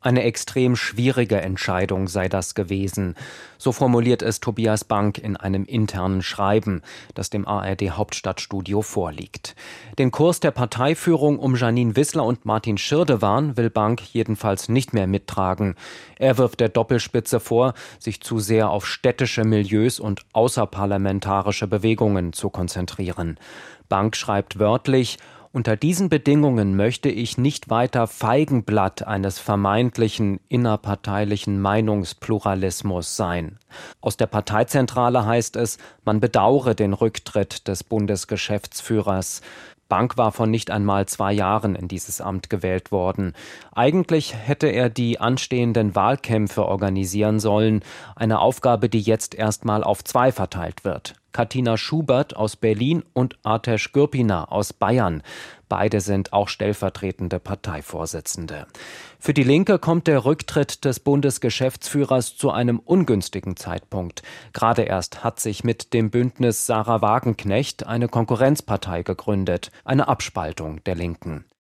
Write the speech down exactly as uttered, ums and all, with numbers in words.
Eine extrem schwierige Entscheidung sei das gewesen. So formuliert es Tobias Bank in einem internen Schreiben, das dem A R D-Hauptstadtstudio vorliegt. Den Kurs der Parteiführung um Jeanine Wissler und Martin Schirdewan will Bank jedenfalls nicht mehr mittragen. Er wirft der Doppelspitze vor, sich zu sehr auf städtische Milieus und außerparlamentarische Bewegungen zu konzentrieren. Bank schreibt wörtlich: Unter diesen Bedingungen möchte ich nicht weiter Feigenblatt eines vermeintlichen innerparteilichen Meinungspluralismus sein. Aus der Parteizentrale heißt es, man bedauere den Rücktritt des Bundesgeschäftsführers. Bank war vor nicht einmal zwei Jahren in dieses Amt gewählt worden. Eigentlich hätte er die anstehenden Wahlkämpfe organisieren sollen, eine Aufgabe, die jetzt erstmal auf zwei verteilt wird. Katina Schubert aus Berlin und Artesh Gürpina aus Bayern. Beide sind auch stellvertretende Parteivorsitzende. Für die Linke kommt der Rücktritt des Bundesgeschäftsführers zu einem ungünstigen Zeitpunkt. Gerade erst hat sich mit dem Bündnis Sarah Wagenknecht eine Konkurrenzpartei gegründet, eine Abspaltung der Linken.